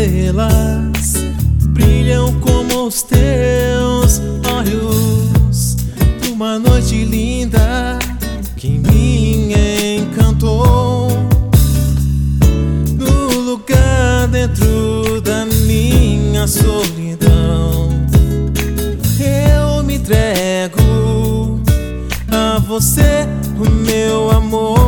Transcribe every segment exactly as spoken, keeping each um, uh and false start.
estrelas brilham como os teus olhos numa noite linda que me encantou. No lugar dentro da minha solidão, eu me entrego a você, o meu amor.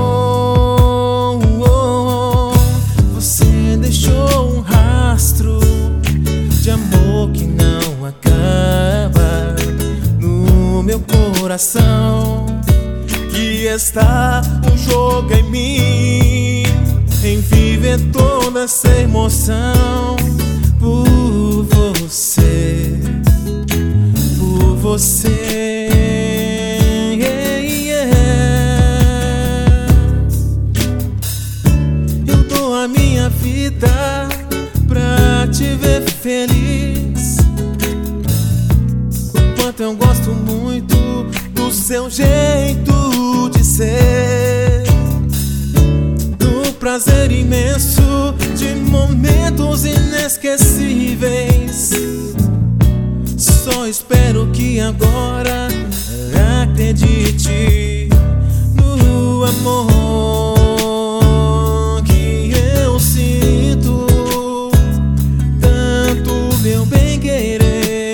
Você deixou um rastro de amor que não acaba no meu coração, que está um jogo em mim, em viver toda essa emoção por você, por você. Yeah, yeah. Eu dou a minha vida pra te ver feliz. Quanto eu gosto muito do seu jeito de ser, do prazer imenso de momentos inesquecíveis. Só espero que agora acredite no amor que eu sinto, tanto meu bem querer.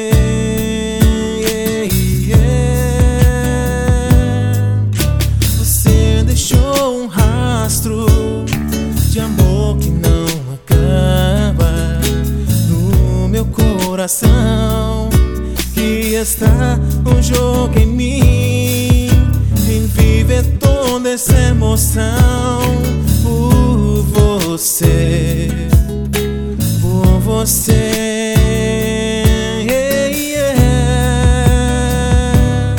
Você deixou um rastro de amor que não acaba no meu coração, que está um jogo em mim, em viver toda essa emoção por você, por você. Yeah, yeah.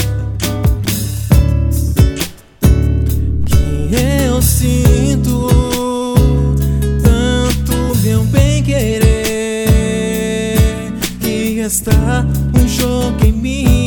Que eu sinto tanto meu bem querer, que está um jogo em mim,